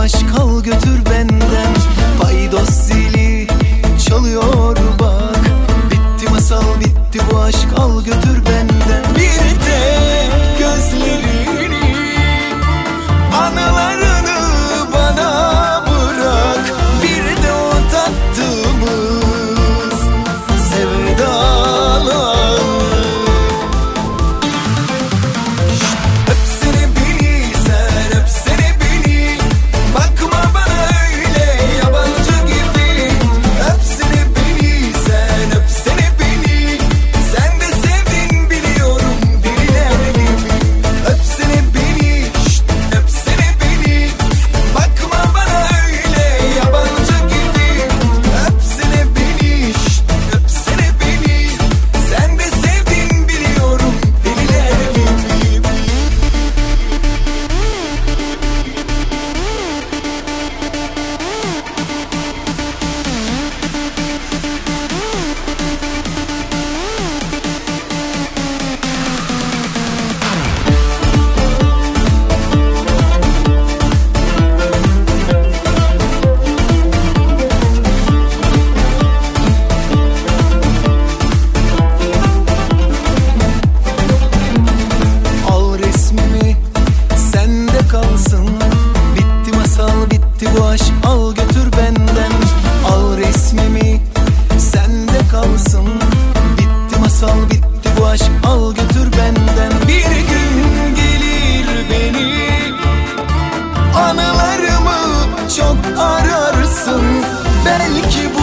aşk, al götür benden. Paydos zili çalıyor bak, bitti masal bitti bu aşk, al götür benden. Bir tek gözlerini, anılarını bana bırak, bir de o tattığımız sevdalar. Öpsene beni sen, öpsene beni, bakma bana öyle yabancı gibi. Öpsene beni sen, öpsene beni, sen de sevdin biliyorum deliler gibi. Öpsene beni, öpsene beni, bakma bana öyle yabancı gibi. Öpsene beni, öpsene beni, sen de sevdin biliyorum deliler gibi. Al resmimi, sende kalsın, bitti masal bitti bu aşk, al götür benden. Al resmimi, sende kalsın, bitti masal bitti bu aşk, al götür benden. Bir gün gelir beni, anılarımı çok ararsın, belki bu